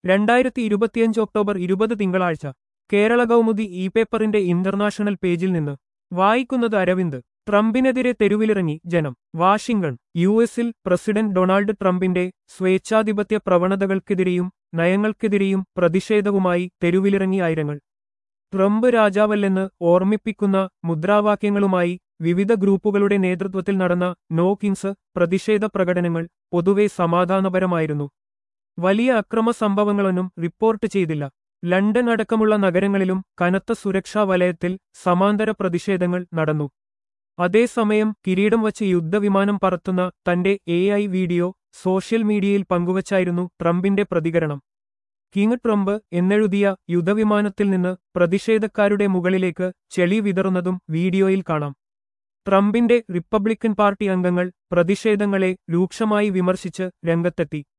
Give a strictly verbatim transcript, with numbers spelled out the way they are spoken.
രണ്ടായിരത്തി ഇരുപത്തിയഞ്ച് ഒക്ടോബർ ഇരുപത് തിങ്കളാഴ്ച കേരള കൗമുദി ഇ പേപ്പറിന്റെ ഇന്റർനാഷണൽ പേജിൽ നിന്ന് വായിക്കുന്നത് അരവിന്ദ്. ട്രംപിനെതിരെ തെരുവിലിറങ്ങി ജനം. വാഷിംഗ്ടൺ. യു എസിൽ പ്രസിഡന്റ് ഡൊണാൾഡ് ട്രംപിന്റെ സ്വേച്ഛാധിപത്യ പ്രവണതകൾക്കെതിരെയും നയങ്ങൾക്കെതിരെയും പ്രതിഷേധവുമായി തെരുവിലിറങ്ങി ആയിരങ്ങൾ. ട്രംപ് രാജാവല്ലെന്ന് ഓർമ്മിപ്പിക്കുന്ന മുദ്രാവാക്യങ്ങളുമായി വിവിധ ഗ്രൂപ്പുകളുടെ നേതൃത്വത്തിൽ നടന്ന നോ കിങ്സ് പ്രതിഷേധ പ്രകടനങ്ങൾ പൊതുവെ സമാധാനപരമായിരുന്നു. വലിയ അക്രമ സംഭവങ്ങളൊന്നും റിപ്പോർട്ട് ചെയ്തില്ല. ലണ്ടൻ അടക്കമുള്ള നഗരങ്ങളിലും കനത്ത സുരക്ഷാ വലയത്തിൽ സമാന്തര പ്രതിഷേധങ്ങൾ നടന്നു. അതേസമയം കിരീടം വച്ച് യുദ്ധവിമാനം പറത്തുന്ന തന്റെ എ ഐ വീഡിയോ സോഷ്യൽ മീഡിയയിൽ പങ്കുവച്ചായിരുന്നു ട്രംപിന്റെ പ്രതികരണം. കിങ് ട്രംപ് എന്നെഴുതിയ യുദ്ധവിമാനത്തിൽ നിന്ന് പ്രതിഷേധക്കാരുടെ മുകളിലേക്ക് ചെളി വിതറുന്നതും വീഡിയോയിൽ കാണാം. ട്രംപിന്റെ റിപ്പബ്ലിക്കൻ പാർട്ടി അംഗങ്ങൾ പ്രതിഷേധങ്ങളെ രൂക്ഷമായി വിമർശിച്ച് രംഗത്തെത്തി.